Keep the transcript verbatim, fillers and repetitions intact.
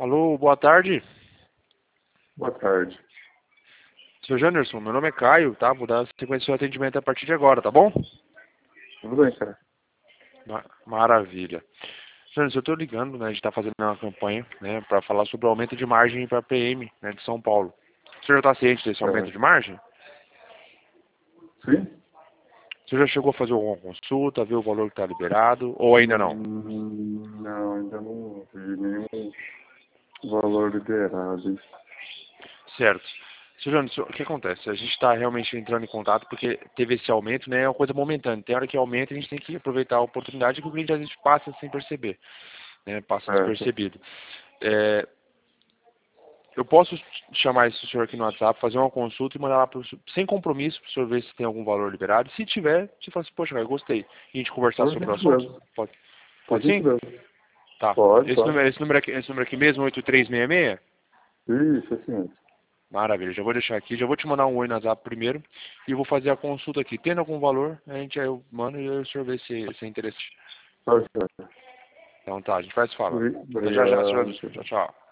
Alô, boa tarde. Boa tarde. Seu Janderson, meu nome é Caio, tá? Vou dar sequência ao atendimento a partir de agora, tá bom? Tudo bem, cara? Ma- Maravilha. Janderson, eu tô ligando, né? A gente tá fazendo uma campanha, né? Pra falar sobre o aumento de margem para P M, né? De São Paulo. O senhor já tá ciente desse aumento É. de margem? Sim? O senhor já chegou a fazer alguma consulta, ver o valor que tá liberado, ou ainda não? Hum, não, ainda não vi nenhum valor liberado. Certo. Seu Janderson, o que acontece? A gente está realmente entrando em contato porque teve esse aumento, né? É uma coisa momentânea. Tem hora que aumenta, a gente tem que aproveitar a oportunidade que o cliente às vezes passa sem perceber, né? Passa Certo. despercebido. É, eu posso chamar esse senhor aqui no WhatsApp, fazer uma consulta e mandar lá pro, sem compromisso para o senhor ver se tem algum valor liberado. Se tiver, você fala assim, poxa, cara, eu gostei. E a gente conversar Por sobre o assunto? gentileza. Pode, Por pode sim? gentileza. Tá. Pode, Esse pode. número, esse número aqui, esse número aqui mesmo, oito três seis seis? Isso, assim. Maravilha, já vou deixar aqui, já vou te mandar um oi no WhatsApp primeiro e vou fazer a consulta aqui. Tendo algum valor, a gente aí eu mando e o senhor vê se, se é interessante. Pode, pode. Então tá, a gente vai se falando. Até já já, senhor. Obrigado. Tchau, tchau.